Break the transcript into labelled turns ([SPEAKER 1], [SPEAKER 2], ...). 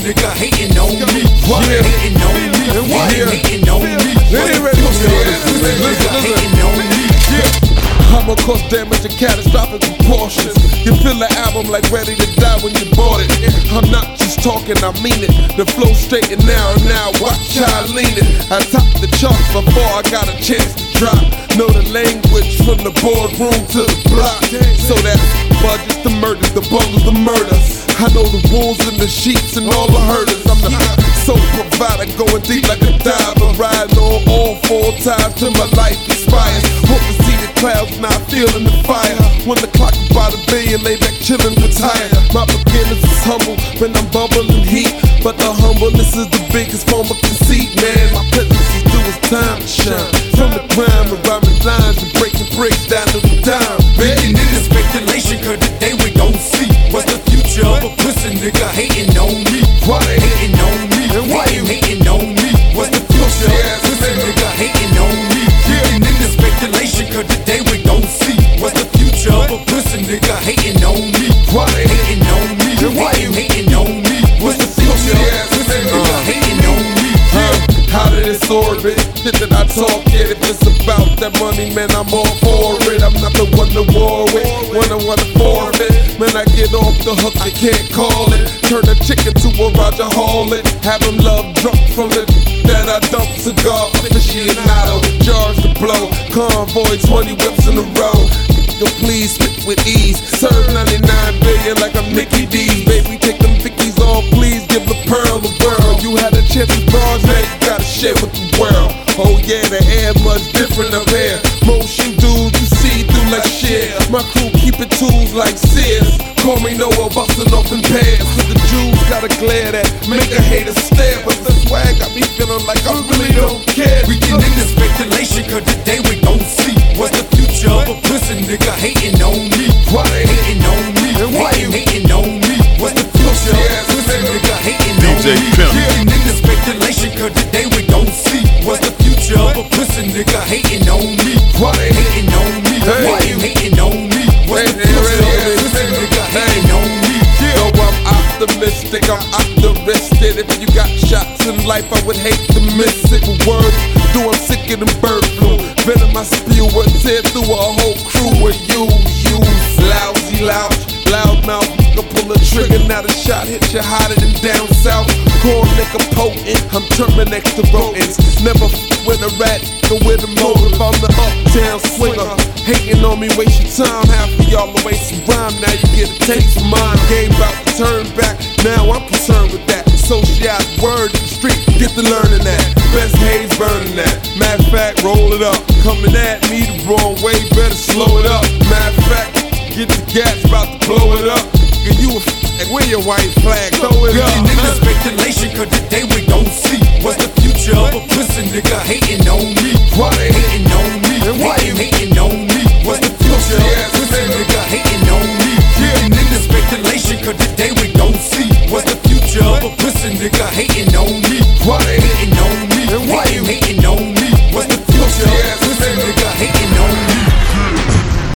[SPEAKER 1] nigga hating on me. Hating on me. Hating on me. Hating on me.
[SPEAKER 2] I'ma cause damage in catastrophic proportions. You feel the album like Ready to Die when you bought it. I'm not just talking, I mean it. The flow straight and now watch how I lean it. I top the charts before I got a chance to drop. Know the language from the boardroom to the block. So that's budgets, the murders, the bungles, the murders. I know the wolves and the sheets and all the herders. I'm the soul provider, going deep like a diver, riding on all four times till my life expires. Hope to see the clouds, now feeling the fire. When the clock about $1 billion, lay back chillin', retired. My beginnings is humble when I'm bubbling heat, but the humbleness is the biggest form of conceit, man. My presence is due, it's time to shine. From the grime and rhyming lines and breaking bricks down to the dime.
[SPEAKER 1] Making in the speculation, cause today we gon' see what's the future of a pussy nigga hating on me.
[SPEAKER 2] Why they
[SPEAKER 1] hating on me? Why you hating on me? What's the future of a pussy nigga hating on me? Making in the speculation, cause today we gon' see what's the future of a pussy nigga hating on me.
[SPEAKER 2] Why they
[SPEAKER 1] hating on me? Why you hating on me? What's the future of a pussy nigga hating on me?
[SPEAKER 2] Out of this orbit, shit that I talk it. If it's about that money, man, I'm all for it. I'm not the one to war with, one I wanna forfeit. Man, I get off the hook, I can't call it. Turn a chicken to a Roger Hallett. Have him love drunk from the that I dump cigar. Aficionado, jars to blow. Convoy, 20 whips in a row. Yo, please spit with ease. Serve 99 billion like I'm Mickey D's. Baby, take them Vickies off, please give the pearl the world. You had a chance with bars, now you gotta share with the world. Oh yeah, the air much different up here. Most you dudes, you see through like shit. My crew keep it tools like Sears. Call me Noah, bustin' off in pairs. Cause the Jews got a glare that make a hater stare. But the swag got me feeling like I really don't care.
[SPEAKER 1] We get into speculation, cause today we gon' see what's the future of a pussy nigga hating on me.
[SPEAKER 2] Why they
[SPEAKER 1] hating on me? Why you hating on me? What's the future of a pussy nigga hating on me? Getting into speculation, cause today we gon' see what's the future of a pussy nigga hating on me.
[SPEAKER 2] Why they
[SPEAKER 1] hating on me? Why you hating on me? What's the future of a pussy nigga hating on me?
[SPEAKER 2] Yo, I'm optimistic, I'm optimistic. If you got shots in life, I would hate to miss it. Words do I'm sicker than bird flu. Venom I spew would tear through a whole crew of you lousy loud mouth. You can pull a trigger, now the shot hits you hotter than down south. Corn liquor potent, I'm Terminex to rodents. Never with a rat, go with a motive. I'm the uptown swinger. Hating on me, waste your time. Half of y'all will waste some rhyme. Now you get a taste of mine. Game about to turn back. Now I'm concerned with that. Socialized word in the street, get to learning that. Best haze burning that. Matter of fact, roll it up. Coming at me the wrong way, better slow it up. Matter of fact, get the gas, about to blow it up. You a where your white flag? Throw it up.
[SPEAKER 1] In the speculation, cause today we gon' see what's the future of a pussy nigga hating on me.
[SPEAKER 2] Why they